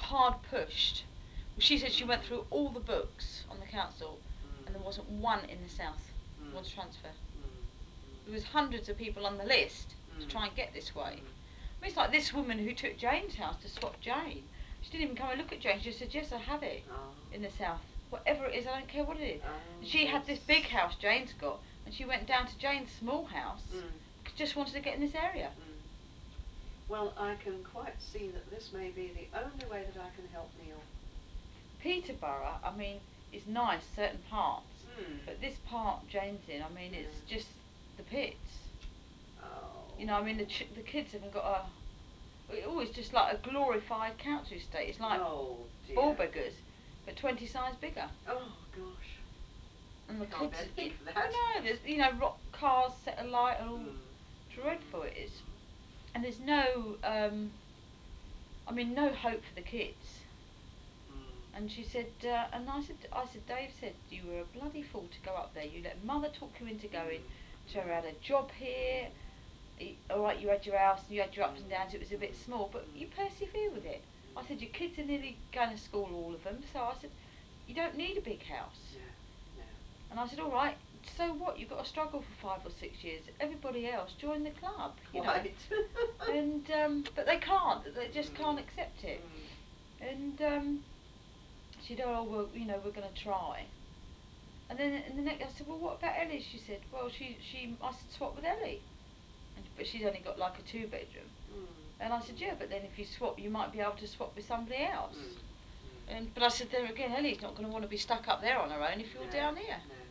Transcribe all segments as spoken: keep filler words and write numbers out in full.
hard pushed. Well, she said she went through all the books on the council, Mm. and there wasn't one in the south Mm. who wants to transfer. Mm. Mm. There was hundreds of people on the list Mm. to try and get this way. Mm. I mean, it's like this woman who took Jane's house to swap Jane. She didn't even come and look at Jane. She just said, yes, I have it Oh. in the south. Whatever it is, I don't care what it is. Oh, And she yes. had this big house Jane's got, and she went down to Jane's small house Mm. because just wanted to get in this area. Mm. Well, I can quite see that this may be the only way that I can help Neil. Peterborough, I mean, is nice, certain parts, Mm. but this part Jane's in, I mean, Yeah. it's just the pits. Oh. You know, I mean, the ch- the kids haven't got a. It's always just like a glorified council estate. It's like Oh, dear. Ballbeggars, but twenty size bigger. Oh, gosh. And the Can't kids, bear to think of that. I know, there's, you know, rock cars set alight and all. Mm. Dreadful it is. And there's no, um, I mean, no hope for the kids. Mm. And she said, uh, and I said, I said, Dave said, you were a bloody fool to go up there. You let mother talk you into going. Mm. So I had a job here. All right, you had your house and you had your ups and downs. It was a bit Mm. small, but you persevere with it. I said, your kids are nearly going to school, all of them. So I said, you don't need a big house. Yeah. Yeah. And I said, all right, so what? You've got to struggle for five or six years. Everybody else join the club, you Quite. know. And um, but they can't. They just Mm. can't accept it. Mm. And um, she said, oh well, you know, we're going to try. And then in the next, I said, well, what about Ellie? She said, well, she she I said, swap with Ellie. And, but she's only got like a two bedroom. Mm. And I said, yeah, but then if you swap, you might be able to swap with somebody else. Mm. Mm. And but I said, then again, Ellie's not going to want to be stuck up there on her own if you're No. down here. No.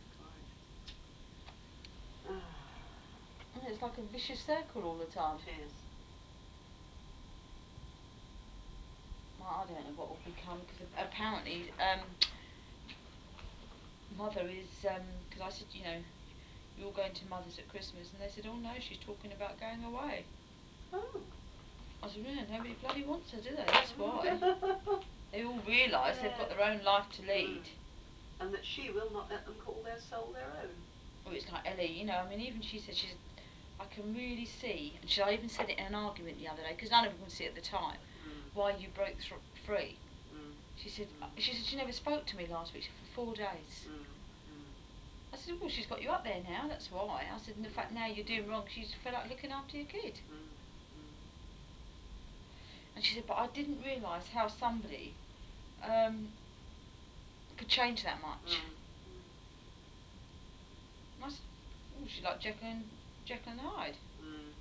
Quite. And it's like a vicious circle all the time. It is. Well, I don't know what will become, because apparently um, mother is, because um, I said, you know, you're all going to mother's at Christmas, and they said, oh no, she's talking about going away. Oh. I said, yeah, nobody bloody wants her, do they? That's why. They all realise Yeah. they've got their own life to lead. Mm. And that she will not let them call their soul their own. Well, it's like Ellie, you know, I mean, even she said, she said, I can really see, and she I even said it in an argument the other day, because none of them could see at the time, Mm. why you broke th- free. Mm. She said, Mm. she said she never spoke to me last week for four days. Mm. Mm. I said, well, she's got you up there now, that's why. I said, and the fact now you're doing wrong, she's fed up looking after your kid. Mm. Mm. And she said, but I didn't realise how somebody um, could change that much. Mm. And I said, oh, she's like Jekyll and, Jekyll and Hyde. Mm.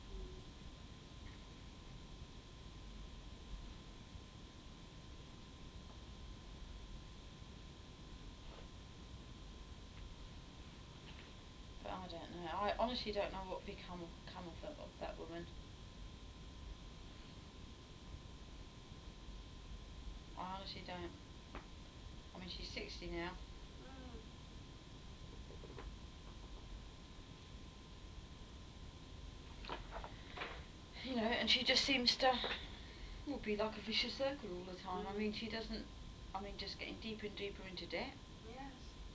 But I don't know. I honestly don't know what become come of that, of that woman. I honestly don't. I mean, she's sixty now. Mm. You know, and she just seems to will be like a vicious circle all the time. Mm. I mean, she doesn't. I mean, just getting deeper and deeper into debt. Yes.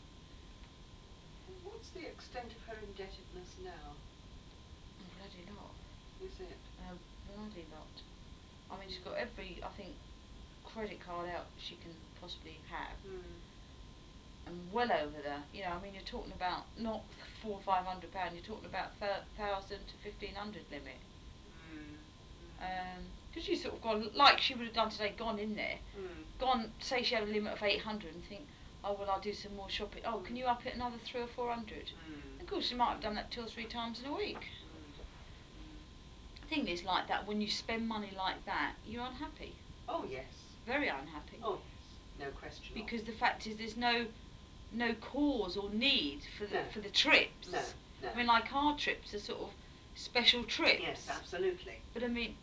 What's the extent of her indebtedness now? A bloody lot. Is it? A bloody lot. I mean, she's got every, I think, credit card out she can possibly have. Mm. And well over there. You know, I mean, you're talking about not four or five hundred pound. You're talking about thousand to fifteen hundred limit. Mm. Because um, you sort of gone like she would have done today, gone in there, Mm. gone. Say she had a limit of eight hundred, and think, oh well, I'll do some more shopping. Oh, can you up it another three or four hundred? Mm. Of course, she might have done that two or three times in a week. Mm. Thing is, like that, when you spend money like that, you're unhappy. Oh yes. Very unhappy. Oh yes. No question. Because the fact is, there's no no cause or need for the no. for the trips. No, no. I mean, like our trips are sort of special trips. Yes, absolutely. But I mean,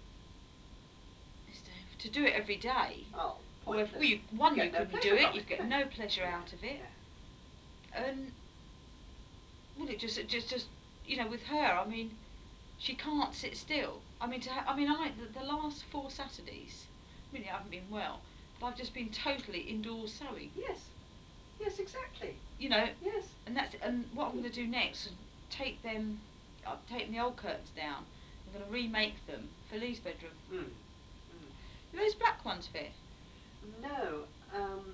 to do it every day. Oh, Or if, pointless. well, you, one, you you no couldn't do it. it. You'd get no pleasure out of it. No. And well, it just, it just, just, you know, with her, I mean, she can't sit still. I mean, to ha- I mean, I the, the last four Saturdays, really, I haven't been well, but I've just been totally indoors sewing. Yes. Yes, exactly. You know. Yes. And that's and what I'm going to do next is take them, I'm taking the old curtains down. I'm going to remake them for Lee's bedroom. Mm. Mm. Do those black ones fit? No, um,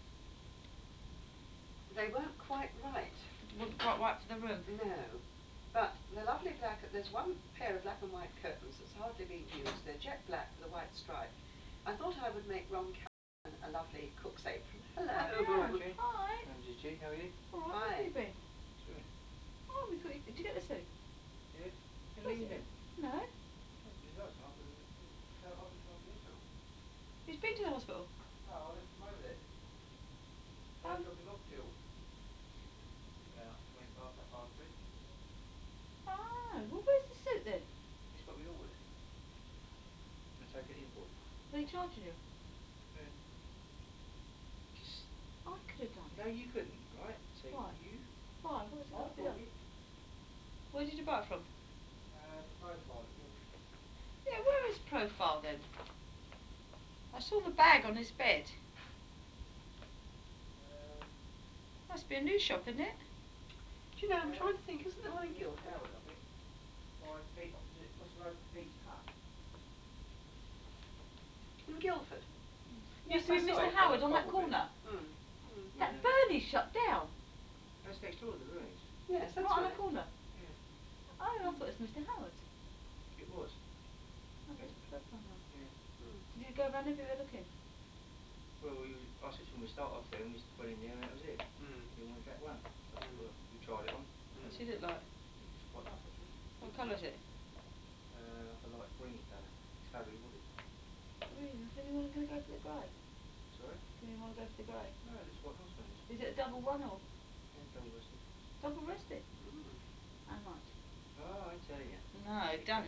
they weren't quite right. Wasn't quite right for the room. No, but they're lovely black. There's one pair of black and white curtains that's hardly been used. They're jet black with a white stripe. I thought I would make Ron Cameron a lovely cook's apron. Hello. Oh, Hi. hi. I'm Gigi, how are you? All right, Hi. where have you been? Swimming. Oh, we got you. Did you get the suit? Good. Can Was leave it? then. No. Oh, because last time I thought it was, I felt up and tried to get hospital. He's been to the hospital. Oh, I left him over there. I Um. dropped him off till about twenty past, half past three. Oh, well, where's the suit then? It's what we ordered. I'm going to take it in for him. Are they charging you? Yeah. Just, I could have done no, it. you couldn't, right? So Why? you, Why? What's it I got to be bought done? it. Where did you buy it from? Uh, profile at Guildford. Yeah, where is Profile then? I saw the bag on his bed. Um, Must be a new shop, isn't it? Do you know, I'm uh, trying to think, isn't there one in Mister Guildford? Howard, I think. By Pete, opposite, across the road from Pete's Hut. In Guildford? Used Yes, to I be saw Mister it. Howard on that Bumblebee. corner. Mm. Mm. Yeah, That no, Bernie shut down. that's next door to the Rooney's. Yes, that's Right on right. the corner. Yeah, Oh, I thought it was Mister Howard's. it was. Oh, there's Profile now. Yeah. Mm. Did you go around everywhere looking? Well, we, I said to him we start off there and we went in there and that was it. Mm. We didn't want to get one. So I said, Mm. well, we tried it on. What's Mm. he look like? It's quite nice actually. What colour is it? Uh, like a light greeny colour. It's fabric body. Green. I thought you were going to go for the grey. Sorry? Didn't you want to go for the grey? No, it looks quite nice on this. Is it a double one or Yeah, double breasted. double breasted? Mm. How much? Oh, I tell you. No, Big don't.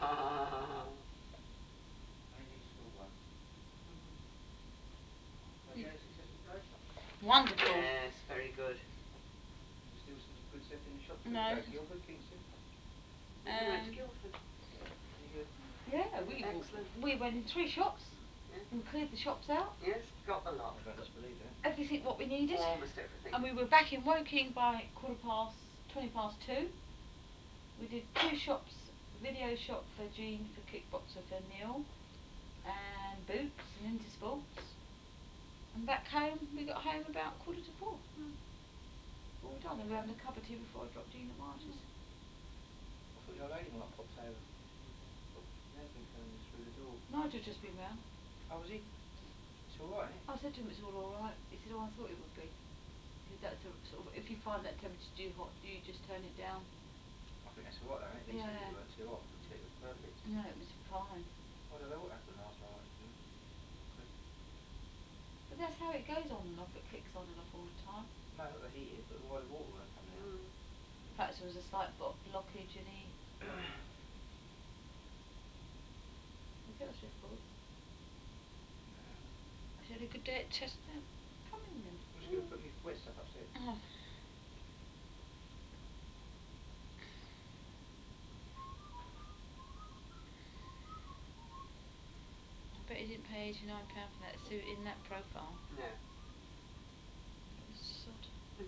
Only need a small one. Mhm. So you had a successful day? Wonderful. Yes, very good. Is there still some good stuff in the shop? Did No. you go to Guildford, Kingston? We went to Um. Guildford. Any good? Yeah, Yeah, we excellent. we went in three shops Yeah. and cleared the shops out. Yes, got the lot. I don't disbelieve that. Everything what we needed. Almost everything. And we were back in Woking by quarter past, twenty past two. We did two shops, video shop for Jean, for kickboxer for Neil, and boots and Intersports. And back home, we got home about quarter to four. Mm. All done, and we were having a cup of tea before I dropped Jean at March's. I thought your lady might have popped over. But he has been coming through the door. Nigel's just been round. Oh, was he? It's alright, isn't it? I said to him it's all alright. He said, oh, I thought it would be. He said, that's a, sort of, if you find that temperature too hot, do you just turn it down? I think that's alright though, isn't it? At least Yeah. it weren't too hot. He said it was perfect. No, it was fine. I don't know what happened last night, to be honest. But But that's how it goes on and off. It clicks on and off all the time. no, not the heated, but why the water weren't coming out. Mm. Perhaps there was a slight blockage and he... We'll get us reports. Yeah. I had a good day at Chester. Come in then. I'm just going to Mm. put my wet stuff upstairs. Oh. I bet he didn't pay eighty-nine pounds for that suit in that profile. No. What a sod.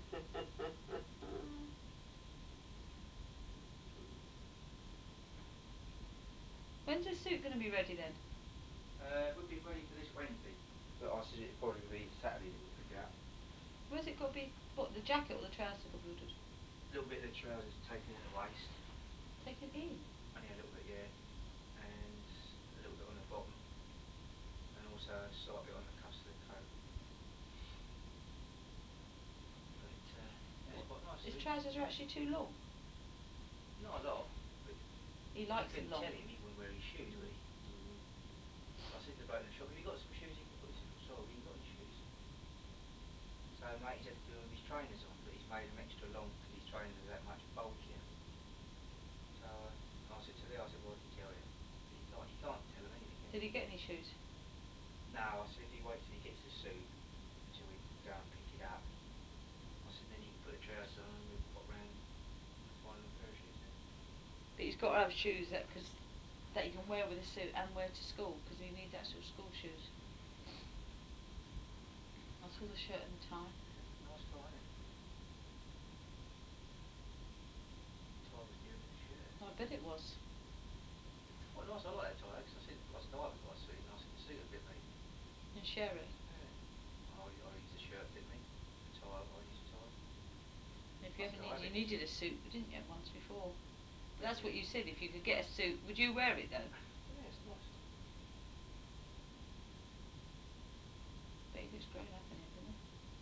When's the suit going to be ready then? Uh, it would be ready for this Wednesday, but I said it'd probably be Saturday that we'll pick it up. Where's it got to be? What, the jacket or the trousers got to be ordered? A little bit of the trousers taken at the waist. Take it in. Only a little bit, yeah. And a little bit on the bottom. And also a slight bit on the cuffs of the coat. But uh, yeah, it's What, quite nice. his Suit. trousers are actually too long. Not a lot, but He you likes them couldn't long. tell him he wouldn't wear his shoes, would he? I said to the bloke in the shop, have you got some shoes you can put? He said, well, sorry, we ain't got any shoes. So mate, he's had to put his trainers on, but he's made them extra long because his trainers are that much bulkier. So uh, I said to Lee, I said, well, I can tell you. But you can't, you can't tell him anything, can Did you? he get any shoes? No, I said, if he waits till he gets the suit, until we go and pick it up, I said, then he can put the trousers on and we'll pop round and find him a pair of shoes then. But he's got to have shoes that, cause, that he can wear with a suit and wear to school, because he needs actual school shoes. I saw the shirt and the tie. Nice tie, isn't it? Tie was dearer than the shirt. I bet it was. Quite nice, I like that tie, because I said, I said I haven't got a suit, and I said the suit would fit me. And share it. Yeah. I, I use the shirt fit me. The tie, I use the tie. If I you ever still have needed, you it. needed a suit, didn't you, once before? But Yeah, that's what yeah. you said. If you could get a suit, would you wear it though? Yeah, it's nice. But he looks grown up in it, doesn't he?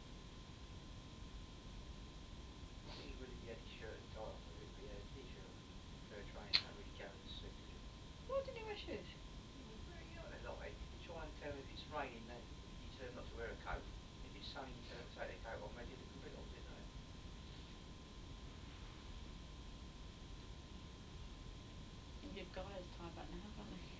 I think he would if he had his shirt and tie on with it, but he had a t-shirt on and a pair of trainers. That really carries a suit, does it? Why didn't he wear shoes? You, well, you know what they're like. You try and tell them if it's raining, that you tell them not to wear a coat. If it's sunny, you tell them to take their coat off, and they do the complete opposite, don't they? We'll give Guy his tie back now, can't we?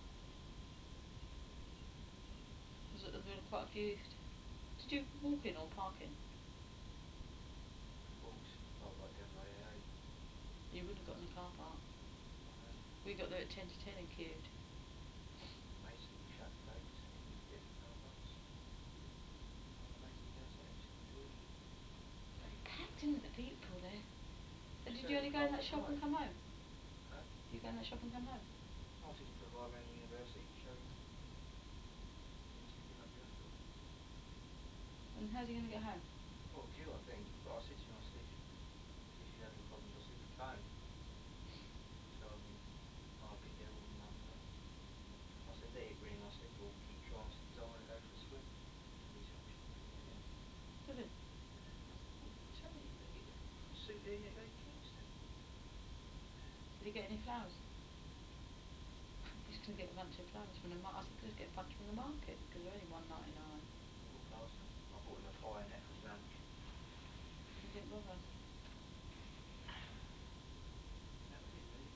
Was it, there been quite a few. Did you walk in or park in? Walked, oh, right down by A A. You wouldn't have got in the car park. I know. We got there at ten to ten and queued. Amazing we shut the gates and we couldn't get in the car parks. Oh, amazing downstairs, enjoyed it. Packed in the people there. So did you only go in thirty-five that at shop night. and come home? Huh? Did you go in that shop and come home? I took him for a ride around the university to show him. Then took him up to the hospital. And how's he going to get home? Well, queue, I think. But I said to him, I said, if, if you're having problems, I said, phone. So, I mean, I'll get there or my mum will. I said, let it ring, I said, or keep trying, I said, because I want to go for a swim. And he said, oh, shit, let me out. Did he? Yeah, I said, well, tell me, you're going to get the suit there, you're going to go to Kingston. Did he get any flowers? He's going to get a bunch of flowers from the market. I said, just get a bunch from the market because they're only one ninety nine. I walked past them. I bought him a pie and that for his lunch. He didn't bother. And that was it, really.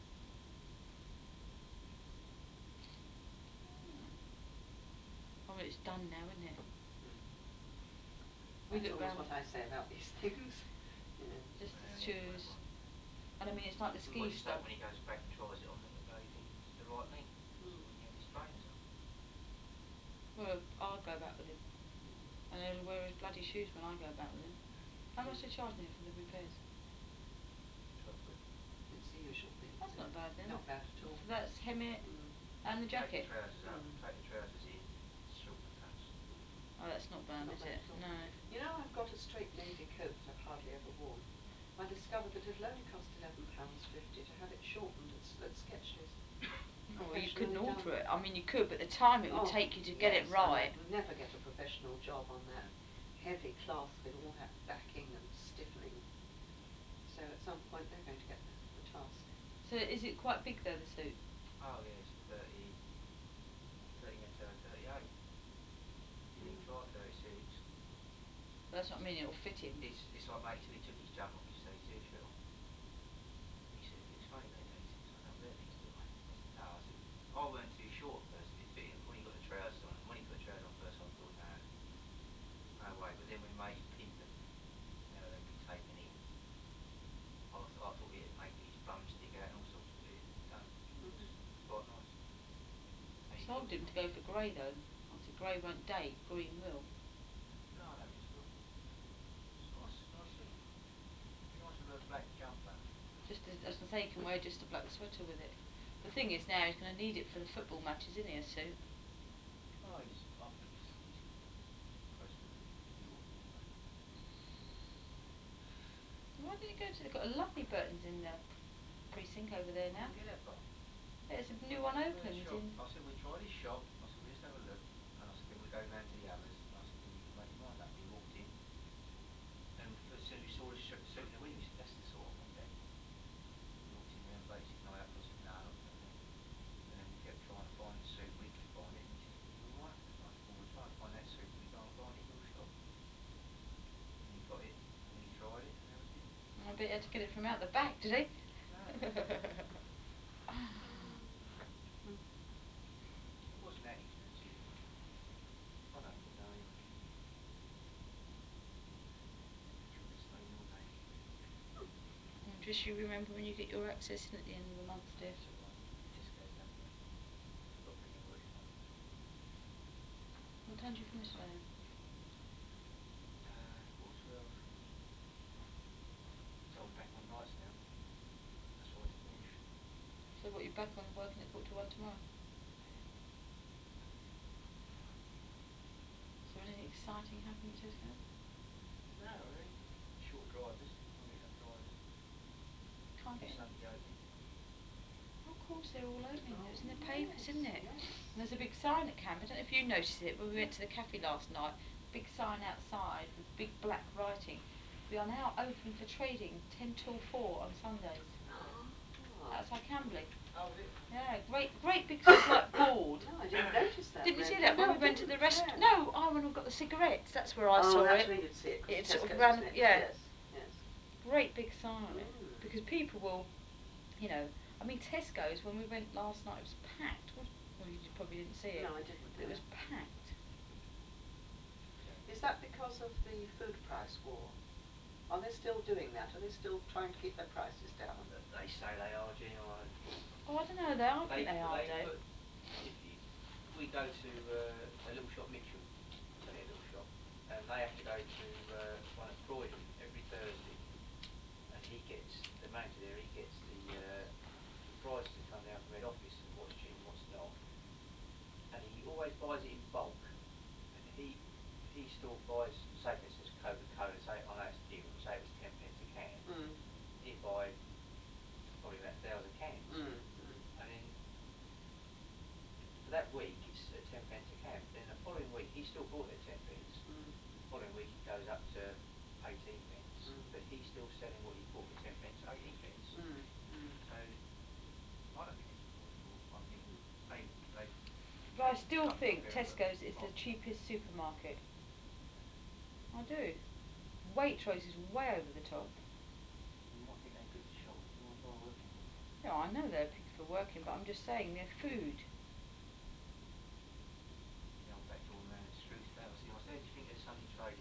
Oh, well, it's done now, isn't it? Mm. We That's look always round. what I say about these things. You know. Just Well, the yeah, shoes. whatever. And I mean, it's like the We ski might just stuff. hope when he goes back and tries it on that the bloody thing's the right length. So Mm. when he had his trainers on. Well, I'll go back with him. Mm. And he'll wear his bloody shoes when I go back with him. How much Mm. are they charging him for the repairs? twelve quid. It's the usual thing. That's Yeah. not bad then. Not bad at all. So that's hem it Mm. and the Take the jacket. trousers out, Mm. take the trousers in and shorten the cuffs. Oh, that's not bad, Not is bad it? at all. No. You know, I've got a straight navy coat that I've hardly ever worn. I discovered that it'll only cost eleven pounds fifty to have it shortened at, at Sketches. Oh, well, you couldn't Professionally done. alter it. I mean, you could, but the time it would Oh, take you to get yes, it right. and I'd never get a professional job on that heavy cloth with all that backing and stiffening. So at some point they're going to get the, the task. So is it quite big though, the suit? Oh yeah, it's thirty, thirty, you have to have a thirty-eight. You didn't even Mm. try thirty-six. That's what I mean, it'll fit him. It's, it's like mate till he took his jump off, he had his t-shirt on. He said, it looks funny, doesn't it? He said, I don't wear these, do I? I said, no. I said, I weren't too short at first, and it fit him when he got the trousers on. And when he put the trousers on first, I thought, no, no way. But then when mate pinned them, now they'd be taken in. I, th- I thought it'd make his bum stick out and all sorts, but it don't. It looks, Mm-hmm. looks quite nice. And I he's got, told him to go for grey though. I said grey won't date, green will. no, I don't think it will. It's nice, nice suit. Be nice with a black jumper. Just as, as I say, you can wear just a black sweater with it. The thing is now he's going to need it for the football matches, isn't he, a suit? Oh, he's, I think he's, he's impressed with the, the autumn anyway. Why didn't he go to? They've got a lovely Burton's in the precinct over there I now. didn't get that far. There's a new one Where opened shop? in. I said, we try this shop. I said, we just have a look. And I said, then we go round to the others. And I said, then you can make your mind up. We walked in. And as soon as we saw the sh- suit in the window, we said, that's the sort I want, Dad. We walked in there and bloke said, can I help you? I said, no, not for me. And then we kept trying to find the suit and we couldn't find it. And he said, well, you alright? I said, well, we're trying to find that suit that we can't find in your shop. And he got it. And then he tried it. And that was it. I bet he had to get it from out the back, did he? No. Mm. It wasn't that expensive. I don't think though anyway. Do you want me to say your name? And just you remember when you get your access in at the end of the month, dear. That's alright. Tesco's done it. Got a big invoice for it. What time do you finish today? Uh, quarter twelve. So I'm back on nights now. That's why to finish. So what, you back on working at quarter to one tomorrow? Yeah. This getting. Sunday opening. Oh, of course, they're all opening. Oh, It was in the papers, yes, isn't it? yes. And there's a big sign at Cam. I don't know if you noticed it when we went to the cafe last night. Big sign outside with big black writing. We are now open for trading ten till four on Sundays. Ah. Outside Camberley. Oh, was it? Yeah, great, great big sort of like board. No, I didn't notice that. Didn't you Red. see that No, when I we went to the didn't, rest? no. No, I went and got the cigarettes. That's where I Oh, saw that's it. where you'd see it, because It sort of Tesco's ran, was next. yeah, Yes, yes. great big sign. Mm. Because people will, you know, I mean Tesco's when we went last night it was packed. Well, you probably didn't see it. No, I didn't. But it No. was packed. Is that because of the food price war? Are they still doing that? Are they still trying to keep their prices down? They say they are, Jenny. I, Oh, I don't know. They are. I they think they are, they Dave. put if you, we go to uh, a little shop, Mitchell. It's only a little shop, and they have to go to uh, one at Croydon every Thursday, and he gets the manager there. He gets the uh, the prices that come down from head office of what's cheap and what's not, and he always buys it in bulk. And he he still buys, say for instance, Coca-Cola. Say I know it's dear, but say it was ten pence a can. Mm. He'd buy probably about a thousand cans, Mm. Mm. and then for that week it's at ten pence a can. But then the following week he still bought it at ten pence. Mm. The following week it goes up to eighteen pence, Mm. but he's still selling what he bought for ten pence at eighteen pence. Mm. Mm. So I don't think it's because of the war. I think they they But I taken still company off think there and put Tesco's is the prices up. cheapest supermarket. I do. Waitrose is way over the top. You might think they're good for shop. You might go and work in there. Yeah, I know they're picked for working, but I'm just saying their food. The old back door man at Screw today. I said, I said, how do you think of the Sunday trading?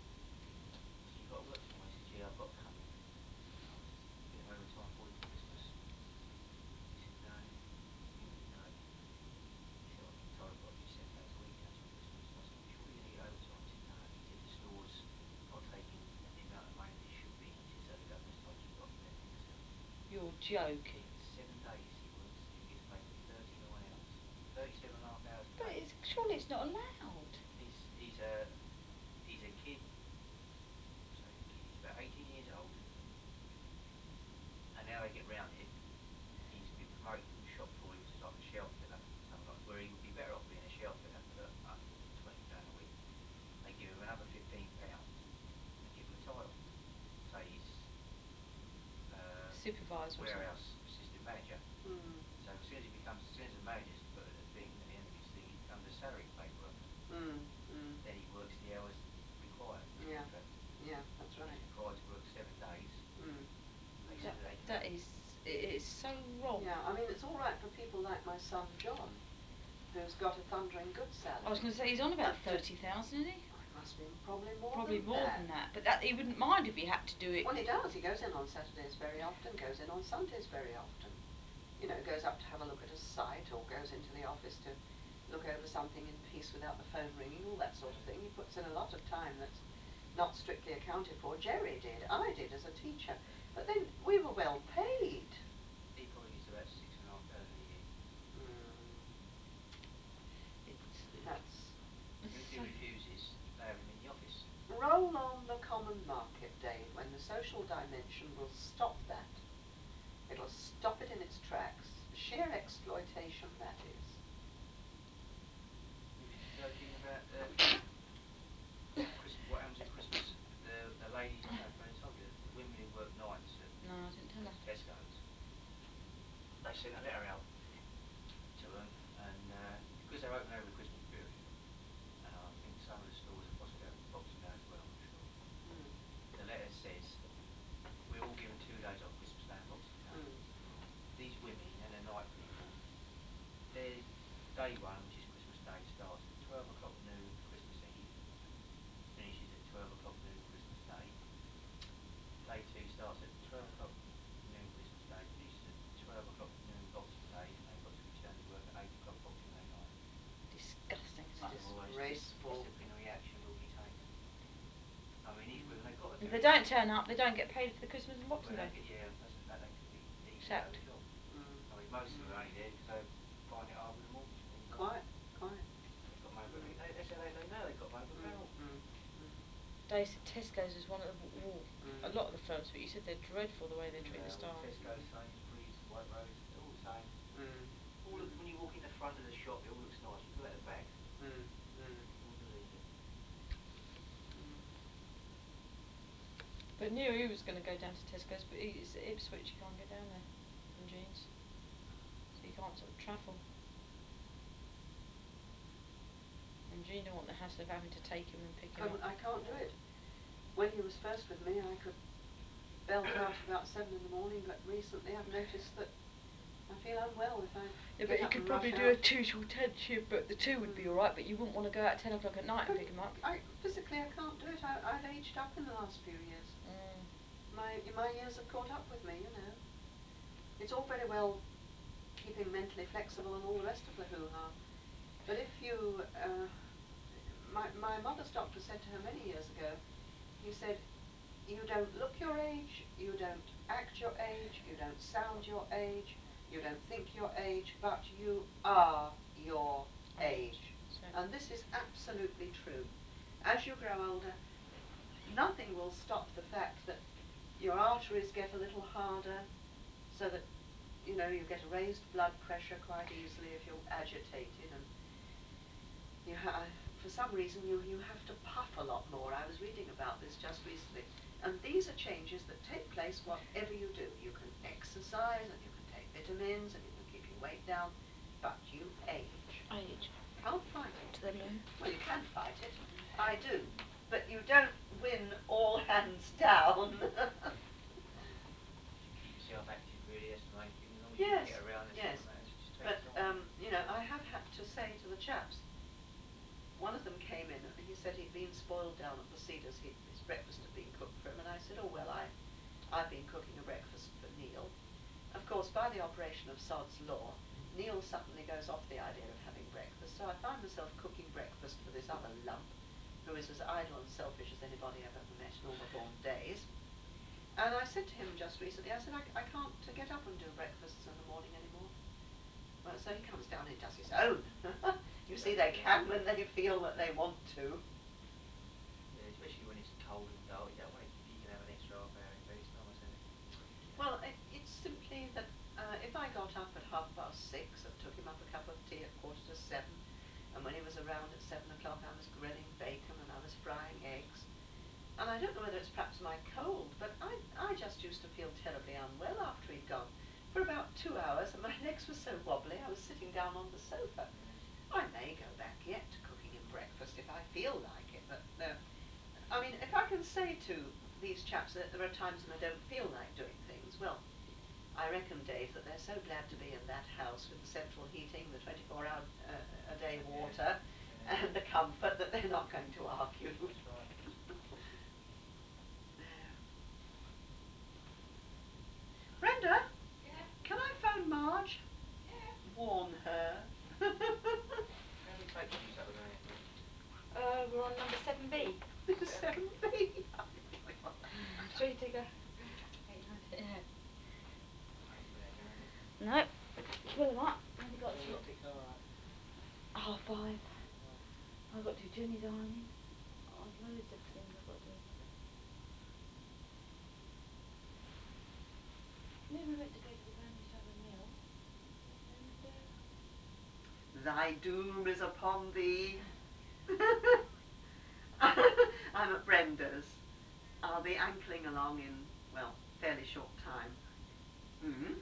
I said, you got to work tomorrow. He said, yeah, I've got to come in. I said, a bit of overtime for you for Christmas. He said, no. He didn't really know. He said, I've been told I've got to do seven days a week now till Christmas. I said, well, surely you're going to get overtime. He said, no. He said, the store's not taking the amount of money that it should be. He said, so they've just told you you've got to do everything yourself. You're joking. Seven days he works and he gets paid for thirty-nine hours. thirty-seven and a half hours But paid. it's surely it's not allowed. He's, he's a he's a kid, so he's a kid, he's about eighteen years old, and now they get round it, he's been promoted from shop floor, he was like a shelf fitter, something like, where he would be better off being a shelf fitter for one hundred and twenty pounds a week. They give him another fifteen pounds and give him a title. Say he's uh, Supervisor or something. warehouse assistant manager. Mm. So as soon as he becomes, as soon as the manager's put a thing at the end of his thing, he becomes a salary paid worker. Mm. Mm. Then he works the hours required as Yeah. contract. Yeah, that's right. He's required to work seven days. Mm. They That said that they can. that is it is so wrong. Yeah, I mean, it's all right for people like my son John, who's got a thundering good salary. I was going to say he's on about But to- thirty thousand, isn't he? Oh, it must be probably more Probably than more that. than that. But that he wouldn't mind if he had to do it. Well, he does. He goes in on Saturdays very often, goes in on Sundays very often. You know, goes up to have a look at a site or goes into the office to look over something in peace without the phone ringing, all that sort of thing. He puts in a lot of time that's not strictly accounted for. Jerry did. I did as a teacher. But then we were well paid. He probably gets about six and a half thousand a year. Mm, It's, that's... it's And if he so refuses, they have him in the office. Roll on the common market, Dave, when the social dimension will stop that. It'll stop it in its tracks. Sheer exploitation, that is. We was joking about uh, Christmas. What happens at Christmas? The the ladies, I don't know if I told you, the women who work nights at, no, I didn't tell at her. Tesco's, they sent a letter out to them, and uh, because they're open over the Christmas period, and I think some of the stores are possibly open Boxing Day as well. I'm not sure. Mm. The letter says we're all given two days off, Christmas Day and Boxing Day. Mm. These women and the night people, their day one, which is Christmas Day, starts at twelve o'clock noon Christmas Eve, finishes at twelve o'clock noon Christmas Day. Day two starts at twelve o'clock noon Christmas Day, finishes at twelve o'clock noon Boxing Day, and they've got to return to work at eight o'clock Boxing Day night. Disgusting, isn't it? Otherwise, dis- Disgraceful. disciplinary action will be taken. I mean, these Mm. women, they've got to If do they it. don't turn up, they don't get paid for the Christmas and Well, Boxing they Day. get, yeah, plus the fact they could be easily out of Sacked. a job. Mm. I mean, most of them Mm. are only there because they find it hard with the mortgage and things like Quite, that. quite. They've got mobile. Mm. They, that's how they, they know they've got mobile Mm. power. Mm. Mm. Dave, they said Tesco's is one of the, well, Mm. a lot of the firms, but you said they're dreadful the way they treat Yeah, the well, staff. Tesco, Mm. Sainsbury's, White Rose, they're all the same. Mm. All look, Mm. when you walk in the front of the shop, it all looks nice. You pull out the bag, Mm. Mm. you wouldn't believe it. Mm. But Neil, he was going to go down to Tesco's, but he, it's Ipswich, you can't get down there from Jeans, so you can't sort of travel. And Jean don't want the hassle of having to take him and pick him Couldn't, up. I can't do it. When he was first with me, I could belt out about seven in the morning, but recently I've noticed that I feel unwell if I Yeah, get but you up could and probably rush do a out. two till ten shift, but the two would be Mm. alright, but you wouldn't want to go out at ten o'clock at night and But pick him up. I, physically I can't do it. I, I've aged up in the last few years. Mm. My, my years have caught up with me, you know. It's all very well keeping mentally flexible and all the rest of the hoo-ha, but if you, uh, my, my mother's doctor said to her many years ago, he said, you don't look your age, you don't act your age, you don't sound your age, you don't think your age, but you are your age. So, And this is absolutely true. As you grow older, nothing will stop the fact that your arteries get a little harder, so that, you know, you get a raised blood pressure quite easily if you're agitated, and you ha- for some reason you, you have to puff a lot more. I was reading about this just recently. And these are changes that take place whatever you do. You can exercise and you can take vitamins and you can keep your weight down, but you age. age. Can't fight it. To the loo. Well, you can fight it. I do. But you don't win all hands down. Keep yourself active, really, that's the main thing. As long as you Yes, can get around, that's yes. all that matters. It just takes But, time. um, you know, I have had to say to the chaps, one of them came in and he said he'd been spoiled down at the Cedars. He, his breakfast had been cooked for him, and I said, oh, well, I, I've been cooking a breakfast for Neil. Of course, by the operation of Sod's Law, Neil suddenly goes off the idea of having breakfast, so I find myself cooking breakfast for this other lump, who is as idle and selfish as anybody I've ever met in all my born days. And I said to him just recently, I said, I, I can't uh, get up and do breakfasts in the morning anymore. Well, so he comes down and does his own. You see, they can when they feel that they want to. Yeah, especially when it's cold and dark. You don't want it, if you can have an extra half hour in bed, it's nice, isn't it? You know. Well, it, it's simply that uh, if I got up at half past six and took him up a cup of tea at quarter to seven, and when he was around at seven o'clock I was grilling bacon and I was frying eggs, and I don't know whether it's perhaps my cold, but I, I just used to feel terribly unwell after he'd gone. For about two hours, and my legs were so wobbly I was sitting down on the sofa. Mm. I may go back yet to cooking him breakfast if I feel like it, but uh, I mean, if I can say to these chaps that there are times when I don't feel like doing things, well, I reckon, Dave, that they're so glad to be in that house with the central heating, the twenty-four hour uh, a day water, Yeah. and the comfort, that they're not going to argue. That's right. Brenda, Yeah. can I phone Marge? Yeah. Warn her. How many tapes have you sat with on here? Uh, we're on number seven B. seven B. Three to go. Eight, nine, ten, yeah. Ain't been that long, is it? Nope. Fill them up. Only got Four till o'clock pick her up. half five. Oh. I've got to do Jenny's ironing. I've loads of things I've got to do. Then we went to go to the granny to have a meal. And, uh... Thy doom is upon thee. I'm at Brenda's. I'll be ankling along in, well, fairly short time. Hmm?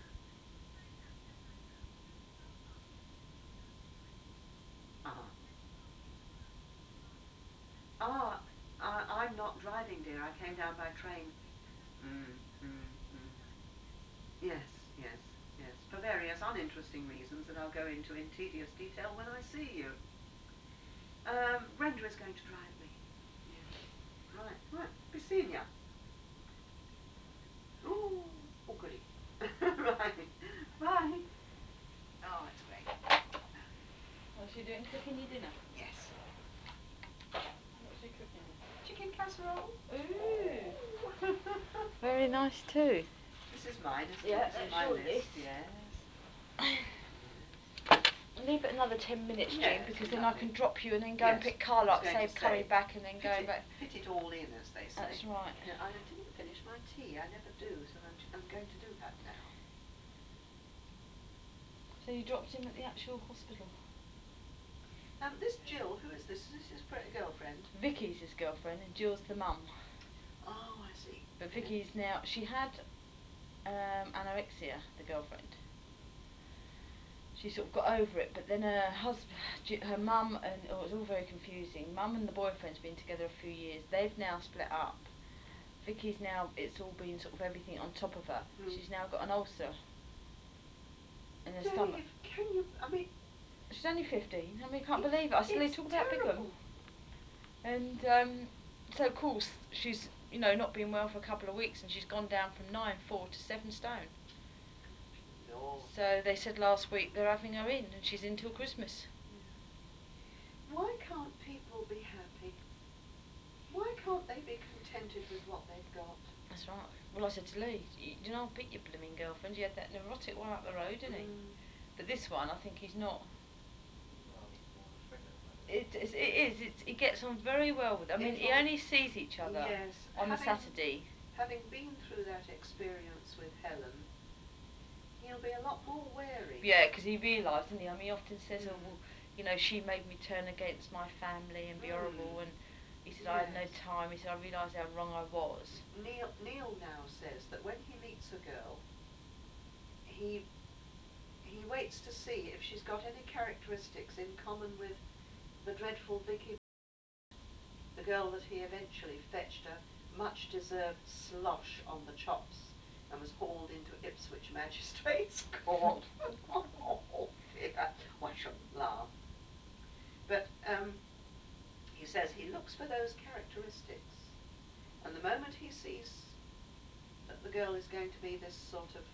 Uh-huh. Ah, uh, I'm not driving, dear. I came down by train. Mm, mm, mm. Yes, yes, yes. For various uninteresting reasons that I'll go into in tedious detail when I see you. Um, Brenda is going to drive me. Yes. Right, right. Be seeing ya. Ooh, oh goody. Right. Bye. Oh, that's great. What's she doing? Cooking you dinner? Yes. What's she cooking you? Chicken casserole. Ooh. Very nice too. This is mine, isn't Yeah, it? This is that's my your list. list. Yes. Yes. Leave it another ten minutes, Jean, Yes, because then I lovely. can drop you and then go and Yes, pick I Carla was up, going save to coming say, back and then fit going it, back. fit it all in, as they say. That's right. Yeah, I didn't finish my tea. I never do, so I'm, I'm going to do that now. So you dropped him at the actual hospital? Um, this Jill, who is this? Is this his fr- girlfriend? Vicky's his girlfriend and Jill's the mum. Oh, I see. But Yeah. Vicky's now, she had um, anorexia, the girlfriend. She sort of got over it, but then her husband, her mum, and oh, it was all very confusing. Mum and the boyfriend's been together a few years. They've now split up. Vicky's now, it's all been sort of everything on top of her. Mm. She's now got an ulcer in her Dave, stomach. can you? I mean, She's only fifteen. I mean, I can't it, believe it. I still it's talk about Bigham. terrible. And um, so, of course, she's, you know, not been well for a couple of weeks, and she's gone down from nine four to seven stone. Lord. So they said last week they're having her in, and she's in till Christmas. Yeah. Why can't people be happy? Why can't they be contented with what they've got? That's right. Well, I said to Lee, you, you know, I'll beat your blooming girlfriend. You had that neurotic one up the road, didn't he? Mm. But this one, I think he's not. Well, he's more of a friend at the moment. It, it, it is. It's, he gets on very well with. I mean, he It'll- only sees each other Yes, on the having, Saturday. having been through that experience with Helen, he'll be a lot more wary. Yeah, because he realised, didn't he? I mean, he often says, Mm. "Oh, well, you know, she made me turn against my family and be Mm. horrible." And he said, "I had no Yes. time." He said, "I realised how wrong I was." Neil, Neil now says that when he meets a girl, he he waits to see if she's got any characteristics in common with the dreadful Vicky, the girl that he eventually fetched a much-deserved slosh on the chops and was hauled into Ipswich Magistrates Court. Oh dear, well, I shouldn't laugh. But um, he says he looks for those characteristics, and the moment he sees that the girl is going to be this sort of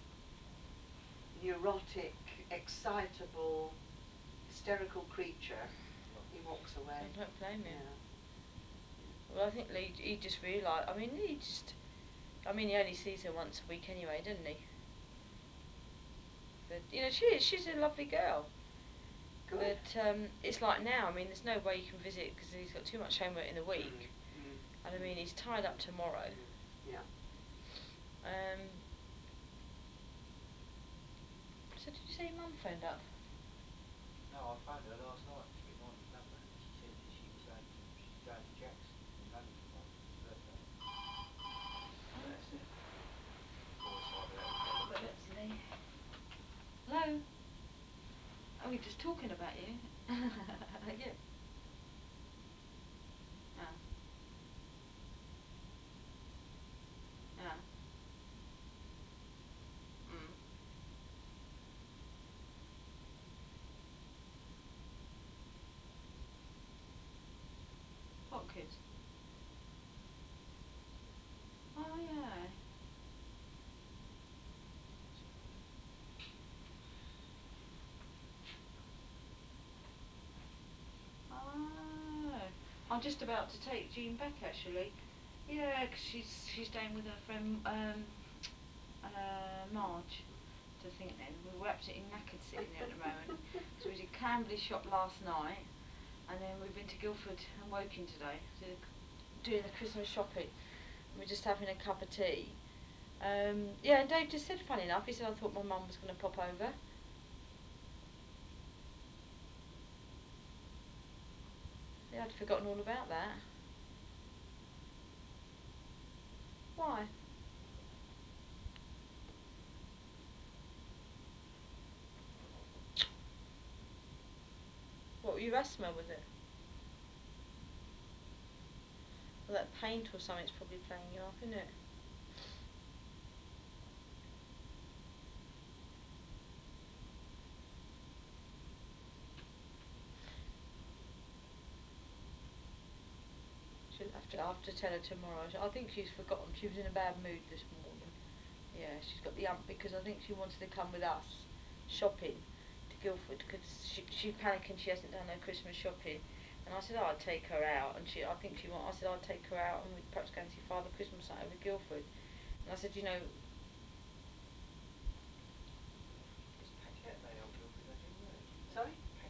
neurotic, excitable, hysterical creature, he walks away. I don't blame him. Yeah. Well, I think Lee, he just realised. I mean, he just. I mean, he only sees her once a week anyway, doesn't he? But you know, she is. She's a lovely girl. Good. But um, it's like now. I mean, there's no way you can visit because he's got too much homework in the week. Mm, mm, And I mean, he's tied up tomorrow. mm, yeah. Um. So did you say your mum phoned up? No, I phoned her last night to get Nigel number, and she said that she was going to she's going to Jack's in London tomorrow for his birthday. So that's it. Or it's either that or Helen. But let's see. Hello. Oh, we're just talking about you. Yeah. Yeah. Yeah. Mm. What kids? Oh yeah. Oh. I'm just about to take Jean back actually. Yeah, 'cause she's she's staying with her friend um uh Marge. To think then we were absolutely knackered sitting there at the moment. So we did Camberley shop last night, and then we've been to Guildford and Woking today, so doing the Christmas shopping. And we're just having a cup of tea. Um, yeah, and Dave just said, funny enough, he said I thought my mum was going to pop over. Yeah, I'd forgotten all about that. Why? What were you asthma was it? Well, that paint or something's probably playing you up, isn't it? She'll have to, I'll have to tell her tomorrow. I think she's forgotten. She was in a bad mood this morning. Yeah, she's got the ump because I think she wanted to come with us shopping to Guildford because she, she's panicking she hasn't done her Christmas shopping. And I said, oh, I'd take her out. And she, I think she want. I said, I'd take her out and we'd perhaps go and see Father Christmas night over Guildford. And I said, you know, Is Paquette they old Guildford, I do really? Sorry?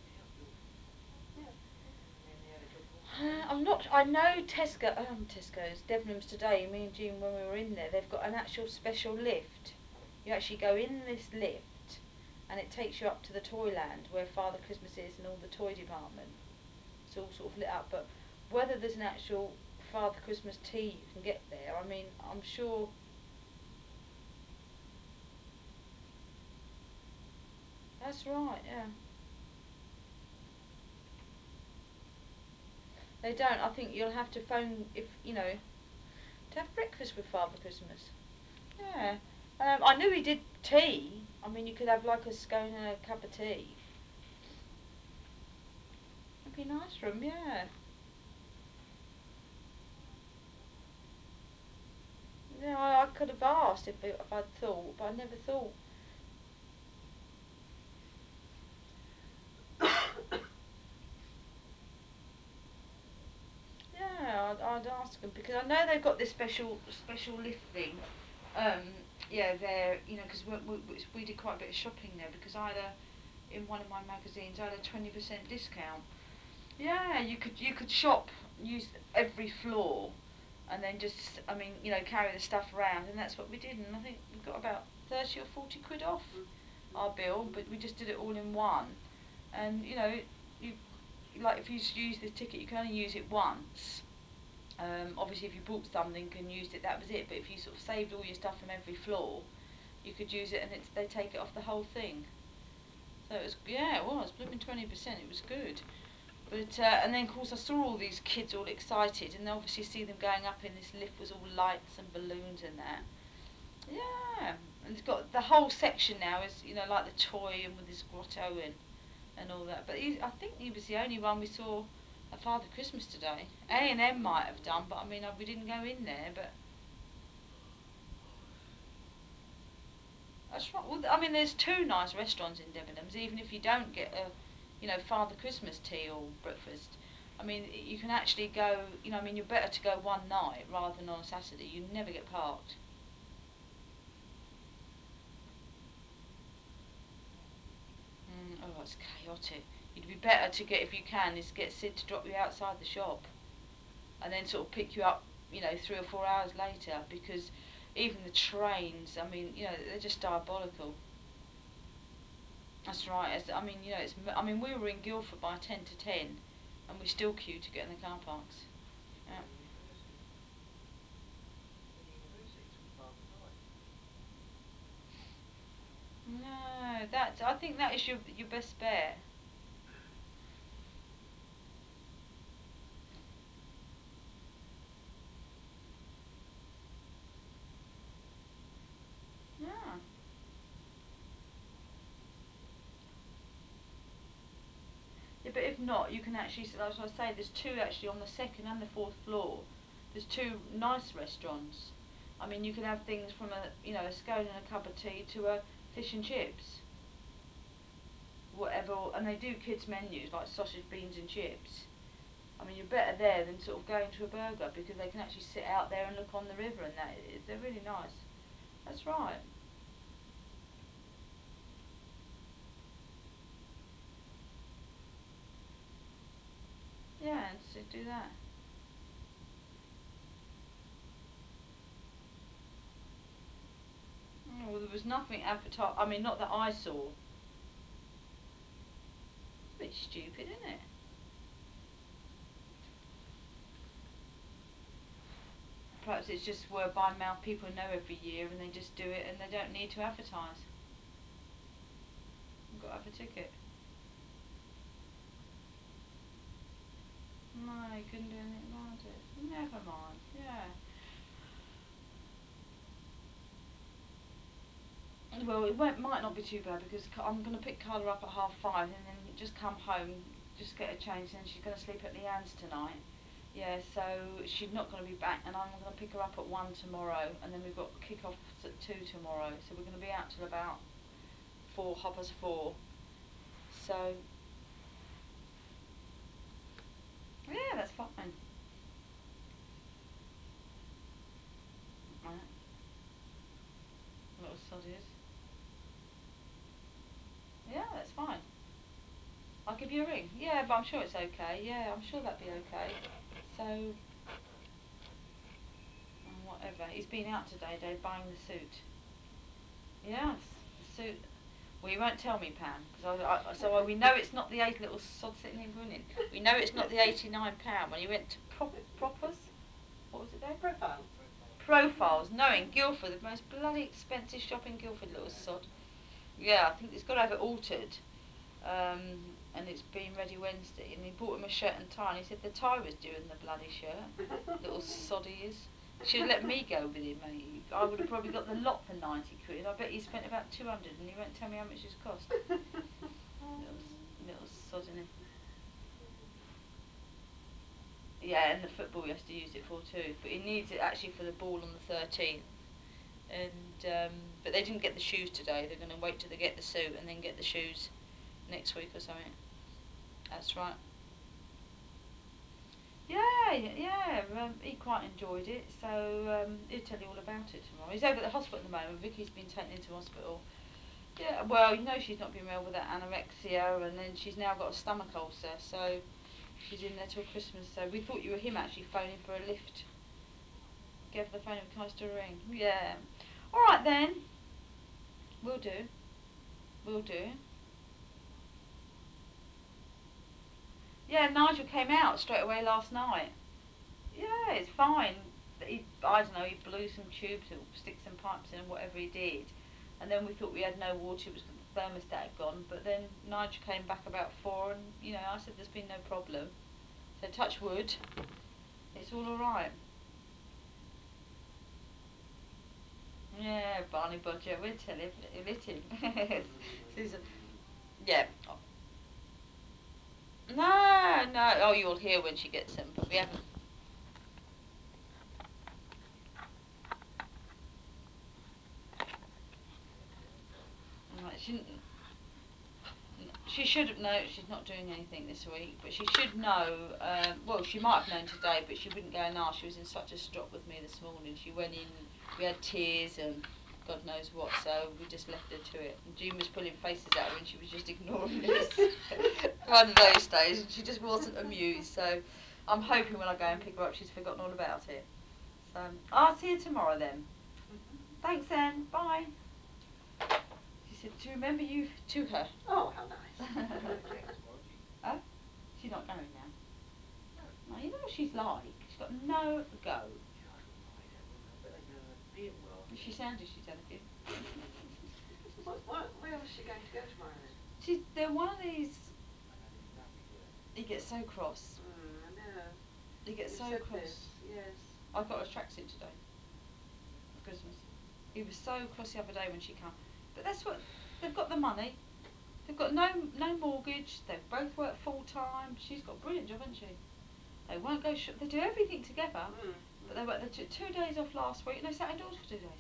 I know Tesco, um, Tesco's, Debenhams today, me and Jean, when we were in there, they've got an actual special lift. You actually go in this lift and it takes you up to the Toyland where Father Christmas is and all the toy department. It's all sort of lit up, but whether there's an actual Father Christmas tea you can get there, I mean, I'm sure. That's right, yeah. They don't. I think you'll have to phone if, you know, to have breakfast with Father Christmas. Yeah. Um, I knew he did tea. I mean, you could have like a scone and a cup of tea. It'd be nice for him, yeah. Yeah, I, I could have asked if, it, if I'd thought, but I never thought. Yeah, I'd, I'd ask them because I know they've got this special special lift thing. Um, yeah, they're, you know, because we, we, we did quite a bit of shopping there because I had a, in one of my magazines, I had a twenty percent discount. Yeah, you could you could shop, use every floor, and then just, I mean, you know, carry the stuff around, and that's what we did. And I think we got about thirty or forty quid off Mm-hmm. our bill, but we just did it all in one. And you know, you like if you use this ticket, you can only use it once. Um, obviously, if you bought something and used it, that was it. But if you sort of saved all your stuff from every floor, you could use it, and it's, they take it off the whole thing. So it was, yeah, it was blooming twenty percent. It was good. But uh, and then of course I saw all these kids all excited, and obviously see them going up in this lift was all lights and balloons and that. Yeah, and it's got the whole section now is, you know, like the toy and with this grotto and and all that. But he, I think he was the only one we saw at Father Christmas today. A and M might have done, but I mean, uh, we didn't go in there. But that's right. Well, I mean, there's two nice restaurants in Debenhams. Even if you don't get a, you know, Father Christmas tea or breakfast, I mean, you can actually go. You know, I mean, you're better to go one night rather than on a Saturday. You never get parked. Mm, oh, it's chaotic. You'd be better to get, if you can, is get Sid to drop you outside the shop, and then sort of pick you up, you know, three or four hours later, because even the trains, I mean, you know, they're just diabolical. That's right. It's, I mean, you know, it's. I mean, we were in Guildford by ten to ten, and we still queued to get in the car parks. You've got Yeah. a university. The university till half nine. No, that's. I think that is your your best bet. Yeah. Yeah, but if not, you can actually. So as I say, there's two actually on the second and the fourth floor. There's two nice restaurants. I mean, you can have things from a, you know, a scone and a cup of tea to a fish and chips, whatever, and they do kids menus like sausage, beans, and chips. I mean, you're better there than sort of going to a burger because they can actually sit out there and look on the river and that. They're really nice. That's right. Yeah, and so do that. Oh, well, there was nothing advertised. I mean, not that I saw. It's a bit stupid, isn't it? Perhaps it's just word by mouth. People know every year and they just do it and they don't need to advertise. You've got to have a ticket. No, you couldn't do anything about it. Never mind. Yeah. Well, it won't, might not be too bad because I'm going to pick Carla up at half five and then just come home, just get her changed, and then she's going to sleep at Leanne's tonight. Yeah, so she's not going to be back, and I'm going to pick her up at one tomorrow, and then we've got kick-offs at two tomorrow, so we're going to be out till about four, half four. So, yeah, that's fine. Right, little soddies. Yeah, that's fine. I'll give you a ring. Yeah, but I'm sure it's okay. Yeah, I'm sure that'd be okay. So, oh, whatever. He's been out today, Dave, buying the suit. Yes, the suit. Well, you won't tell me, Pam, because I, I, so I, we know it's not the eight little sod sitting here grinning. We know it's not the eighty-nine pound when you went to Pro- Propers. What was it, Dave? Profile. Profiles. No, in Guildford, the most bloody expensive shop in Guildford, little sod. Yeah, I think it's got to have it altered. Um, and it's been ready Wednesday. And he bought him a shirt and tie. And he said the tie was due in the bloody shirt. Little sod he is. Should have let me go with him, mate. I would have probably got the lot for ninety quid. I bet he spent about two hundred and he won't tell me how much it's cost. little, little sod, innit? Yeah, and the football he has to use it for too. But he needs it actually for the ball on the thirteenth. And um, but they didn't get the shoes today. They're going to wait till they get the suit and then get the shoes next week or something. That's right. Yeah, yeah. Um, he quite enjoyed it, so um, he'll tell you all about it tomorrow. He's over at the hospital at the moment. Vicky's been taken into hospital. Yeah, well, you know she's not been well with that anorexia, and then she's now got a stomach ulcer, so she's in there till Christmas. So we thought you were him actually phoning for a lift. Give the phone a to ring. Yeah. All right then. We'll do. We'll do. Yeah, Nigel came out straight away last night. Yeah, it's fine. He, I don't know, he blew some tubes or stick some pipes in and whatever he did. And then we thought we had no water, it was the thermostat had gone. But then Nigel came back about four and, you know, I said there's been no problem. So touch wood, it's all alright. Yeah, Barney Bodger, we'll tell him, let him. Susan. Yeah. No, no, oh, you'll hear when she gets them, but we haven't. Right, she, she should have known she's not doing anything this week, but she should know. Um, well, she might have known today, but she wouldn't go and ask. She was in such a strop with me this morning. She went in, we had tears and God knows what, so we just left her to it. And June was pulling faces at her, and she was just ignoring us. One of those days, and she just wasn't amused. So I'm hoping when I go and pick her up, she's forgotten all about it. So I'll see you tomorrow then. Thanks, then. Bye. She said, "Do you remember you to her?" Oh, how nice. Huh? She's not going now. No. No, you know what she's like. She's got no go. Yeah, I wouldn't mind that, wouldn't I? But they know her being well. She sounded she's had a few. What, what, where was she going to go tomorrow then? She's, they're one of these. I know these lovely, do they? He gets so cross. Mm, I know. He gets You so said cross. this, yes. I got a tracksuit today for Christmas. He was so cross the other day when she came. But that's what they've got the money. They've got no no mortgage. They both work full time. She's got a brilliant job, hasn't she? They won't go. Sh- they do everything together. Mm, But mm. they work. They took two days off last week and they sat indoors for two days.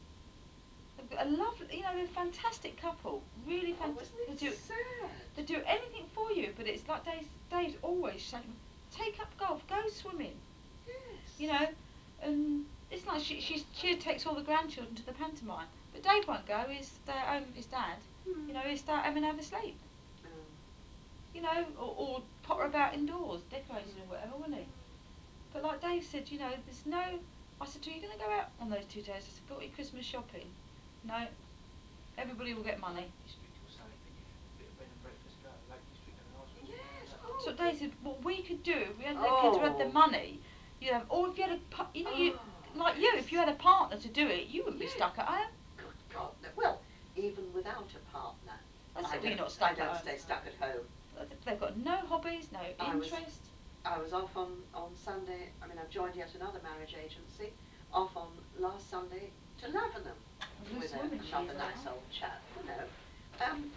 They've got a lovely, you know, they're a fantastic couple. Really Oh, fantastic. isn't They it do, sad? they do anything for you, but it's like Dave's, Dave's always saying, take up golf, go swimming, Yes. you know, and it's like she, she, she takes all the grandchildren to the pantomime, but Dave won't go, he'll stay at home with his dad, Mm. you know, he'll stay at home and have a sleep, Oh. you know, or, or potter about indoors, decorating Mm. or whatever, wouldn't he? Mm. But like Dave said, you know, there's no, I said, are you going to go out on those two days? I said, got your Christmas shopping? No, everybody will get money. Lake District or something, couldn't you? A bit of bed and breakfast go out Lake District, have a nice walk around Yes. that. Oh. So Dave said, what we could do if we had the kids who had the Oh. money, you know, or if you had a, pa- you know, you Oh, like you, if you yes. had a partner to do it, you wouldn't be Yeah. stuck at home. Good God. No. Well, even without a partner, That's I it. Well, you're don't. not I stuck at don't home. stay stuck at home. They've got no hobbies, no I was. interest. I was off on on Sunday. I mean, I've joined yet another marriage agency. Off on last Sunday to Lavenham Loose with a, women, she another is, nice aren't old chap. You know. Um,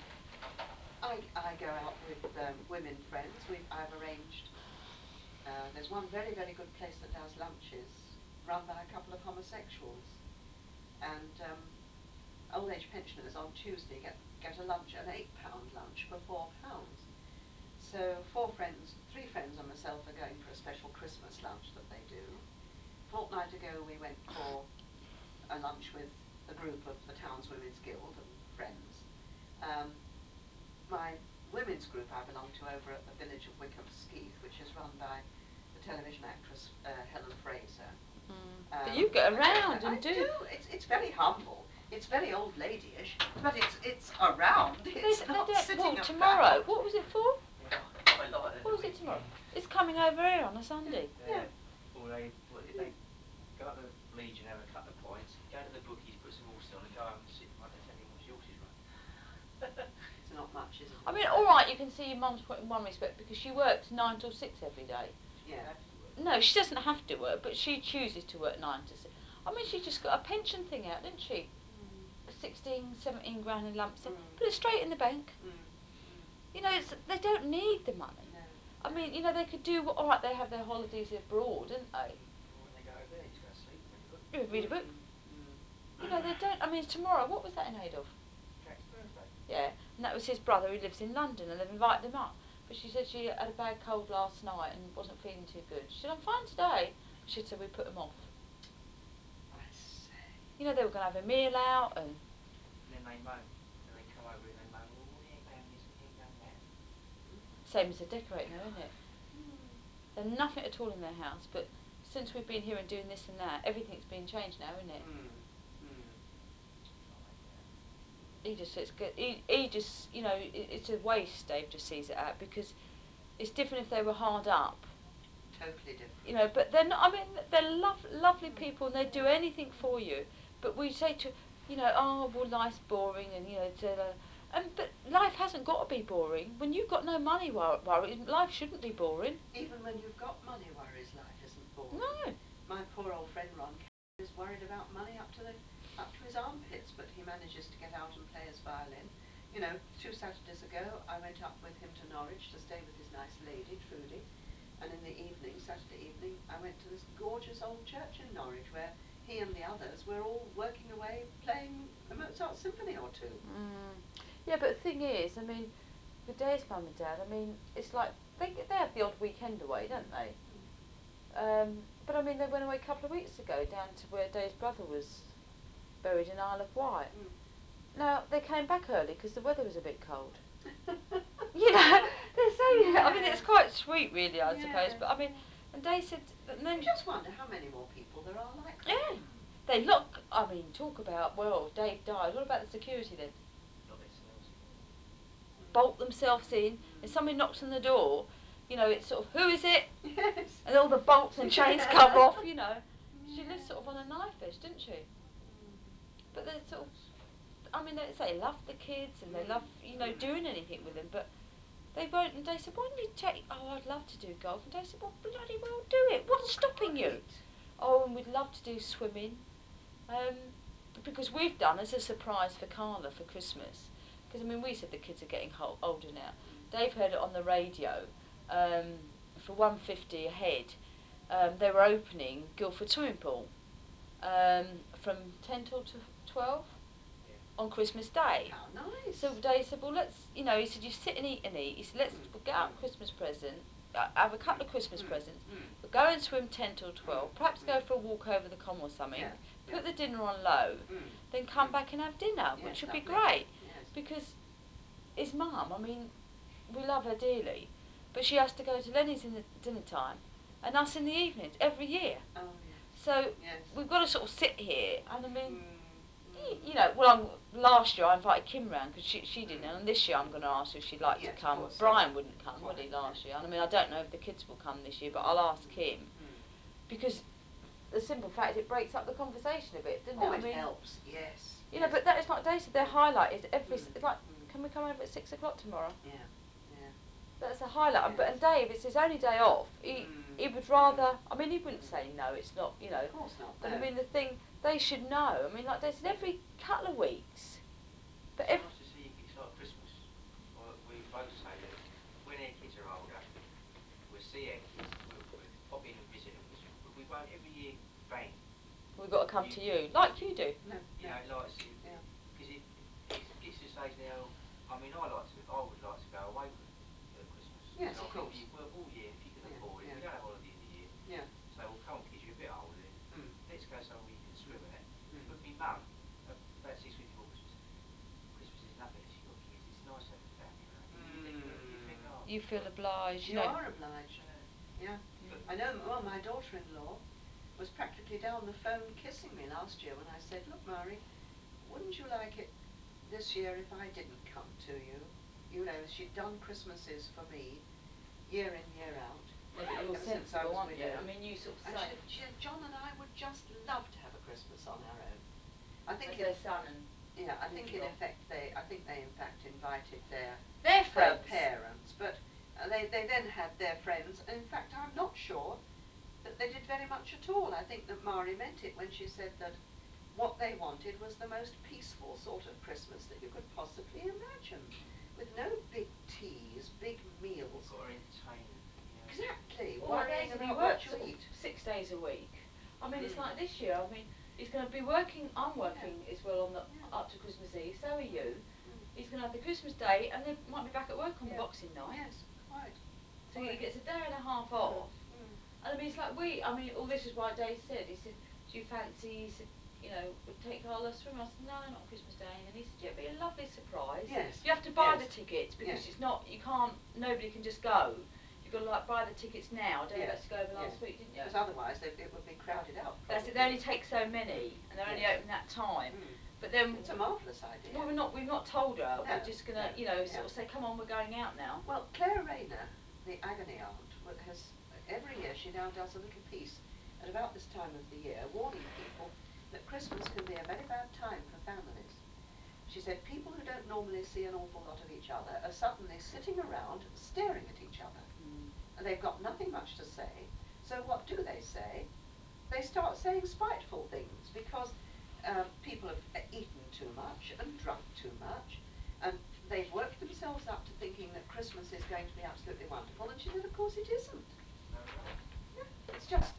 I, I go out with um, women friends. We've, I've arranged, uh, there's one very, very good place that does lunches run by a couple of homosexuals. And um, old age pensioners on Tuesday get, get a lunch, an eight pound lunch for four pounds. So four friends, three friends and myself are going for a special Christmas lunch that they do. A fortnight ago we went for a lunch with a group of the town's Women's Guild and friends. Um, my women's group I belong to over at the village of Wickham Skeeth, which is run by the television actress uh, Helen Fraser. Mm. Um, But you get I don't around know- I and do. do. It's it's very humble. It's very old ladyish, but it's it's around. They, It's they not don't. sitting What, about. tomorrow? What was it for? Yeah, I like it. What was it tomorrow? It's coming over here on a Sunday. Yeah. Or they, what, if they go up the Legion, have a couple of pints, go to the bookies, put some horses on, and go home and sit in front of the telly and watch the horses run. It's not much, is it? I mean, all right, you can see your mum's point in one respect because she works nine till six every day. She Yeah. have to work. No, she doesn't have to work, but she chooses to work nine to six. I mean, she just got a pension thing out, didn't she? Mm. sixteen, seventeen grand in lump sum. Mm. Put it straight in the bank. Mm. Mm. You know, it's, they don't need the money. No. I mean, you know, they could do, all right, they have their holidays abroad, don't they? Mm. Or when they go over there, just go to sleep and read a book. Yeah, read a book. Mm. Mm. You know, they don't, I mean, tomorrow, what was that in aid of? Jack's birthday. Yeah, and that was his brother who lives in London, and they've invited him up. But she said she had a bad cold last night and wasn't feeling too good. She said, I'm fine today. She said, we put him off. I say. You know, they were going to have a meal out and... And then they moan. And they come over and they moan, well, we ain't done this and we ain't done that. Same as the decorating though, isn't it? Mm. There's nothing at all in their house, but since we've been here and doing this and that, everything's been changed now, isn't it? Mm. Mm. Right, yeah. He just says, good. He, he just, you know, it, it's a waste, Dave just sees it at, because it's different if they were hard up. Totally different. You know, but they're not, I mean, they're lov- lovely Mm. people and they do anything for you. But we say to, you know, oh, well, life's boring and, you know, da-da. And, but life hasn't got to be boring. When you've got no money wor- worries, life shouldn't be boring. Even when you've got money worries, life isn't boring. No. My poor old friend Ron is worried about money up to the up to his armpits, but he manages to get out and play his violin. You know, two Saturdays ago, I went up with him to Norwich to stay with his nice lady, Trudy. And in the evening, Saturday evening, I went to this gorgeous old church in Norwich where he and the others were all working away playing a Mozart symphony or two. Mm. Yeah, but the thing is, I mean, for Dave's mum and dad, I mean, it's like, they, they have the odd weekend away, don't they? Um, but I mean, they went away a couple of weeks ago down to where Dave's brother was buried in Isle of Wight. Mm. Now, they came back early because the weather was a bit cold. You know, they're saying, I mean, it's Yes. quite sweet, really, I suppose. Yes, But I mean, yes. and Dave said, and then You just wonder how many more people there are like that. yeah, they look. I mean, talk about well, Dave died. What about the security then? Lock themselves in. Bolt themselves in. Mm. If somebody knocks on the door, you know, it's sort of who is it? Yes. And all the bolts and chains come off. You know, she lived sort of on a Yes. knife edge, didn't she? Mm. But they sort of, I mean, they say they love the kids and they love, you know, Mm. doing anything with them, but they won't. And they said, why don't you take? Oh, I'd love to do golf. And they said, well, bloody well, do it. What's stopping you? Great. Oh, and we'd love to do swimming, um, because we've done as a surprise for Carla for Christmas. Because I mean, we said the kids are getting ho- older now. Mm. Dave heard it on the radio. Um, for one fifty a head, um, they were opening Guildford swimming pool um, from ten till twelve Yeah. on Christmas Day. How nice. So Dave said, well, let's, you know, he said, you sit and eat and eat. He said, let's Mm. we'll get out Mm. a Christmas present, uh, have a couple Mm. of Christmas Mm. presents, Mm. we'll go and swim ten till twelve, Mm. perhaps go Mm. for a walk over the common or something, Yeah. put Yeah. the dinner on low, Mm. then come Mm. back and have dinner, Yes, which would be lovely. great. Yes. Because his mum, I mean, we love her dearly, but she has to go to Lenny's in the dinner time and us in the evenings every year. Oh yes. So Yes. we've got to sort of sit here, and I mean, Mm. y- Mm. you know, well, I'm, last year I invited Kim round because she, she didn't, Mm. and this year I'm going to ask her if she'd like Yes, to of come. course, Brian yeah. wouldn't come, would he, Quite, last no. year? And I mean, I don't know if the kids will come this year, but I'll ask Kim Mm. because the simple fact it breaks up the conversation a bit, doesn't Oh, it? I it mean, helps. Yes. you know, Yes. but that is like they said. Their highlight is every Mm. it's like, Mm. can we come over at six o'clock tomorrow? Yeah. Yeah. That's a highlight. But Yes. and Dave, it's his only day off. He Mm. he would Mm. rather. I mean, he wouldn't Mm. say no. It's not, you know. Of course not. But No. I mean, the thing they should know. I mean, like they said, every couple of weeks. But It's if nice to see your kids like Christmas. Well, we both say that when our kids are older, we'll see our kids, we'll, we'll pop in and visit them, because we won't every year, bang. we've got to come You, to you, you, like you do. No. you No. know, like, Yeah. because it, it gets to the stage now, I mean, I like to, I would like to go away for uh, Christmas. Yes, And I of think course. we work all year, and if you can Yeah. afford it, Yeah. we don't have holiday in the year. Yeah. So, well, come on kids, you're a bit older then. Mm. Let's go somewhere you can swim and that. Mm. But me mum, uh, about six weeks before Christmas, Christmas is nothing unless you've got kids. It's nice to have the family around. You, you, you, you think, Mm. oh, You feel God. obliged. You You know. are obliged. Uh, Yeah. Mm. I know, well, my daughter-in-law was practically down the phone kissing me last year when I said, look, Mari, wouldn't you like it this year if I didn't come to you? You know, she'd done Christmases for me, year in, year out. No, but you're Ever since I sensible, was aren't you? widowed. I mean, you sort of And say, she, she said, John and I would just love to have a Christmas on our own. I think as in, their son and yeah, I think in daughter-in-law. effect they, I think they in fact invited their Their her friends. parents, but uh, they they then had their friends. And in fact, I'm not sure that they did very much at all. I think that Mari meant it when she said that what they wanted was the most peaceful sort of Christmas that you could possibly imagine, with no big teas, big meals. Or entertainment, yeah. Exactly, Well, like worrying basically about work what you sort of eat. six days a week. I mean, it's Mm. like this year. I mean, he's going to be working. I'm working Yeah. as well on the Yeah. up to Christmas Eve. So are you. Mm. He's going to have the Christmas Day, and they might be back at work on the Yeah. Boxing Night. Yes, quite. So he Quite. gets a day and a half Mm. off. Mm. And I mean, it's like we. I mean, all this is why Dave said. He said, "Do you fancy?" He said, "You know, would take Carla swimming." I said, "No, not on Christmas Day." And then he said, "Yeah, it'd be a lovely surprise. Yes. You have to buy Yes. the tickets because Yes. it's not. You can't. Nobody can just go. You've got to like buy the tickets now." Dave Yes. had to go over Yes. last week, didn't you? Because otherwise they, it would be crowded out. That's it. Probably. They only take so many, and they're only Yes. open that time. Mm. But then, It's a marvellous idea. well, we're not. We've not told her. No, We're just gonna, no, you know, yeah. sort of say, "Come on, we're going out now." Well, Claire Rayner, the agony aunt, wa- has every year she now does a little piece at about this time of the year, warning people that Christmas can be a very bad time for families. She said people who don't normally see an awful lot of each other are suddenly sitting around staring at each other. Mm. And they've got nothing much to say. So what do they say? They start saying spiteful things because um, people have uh, eaten too much and drunk too much, and they've worked themselves up to thinking that Christmas is going to be absolutely wonderful. And she said, of course it isn't.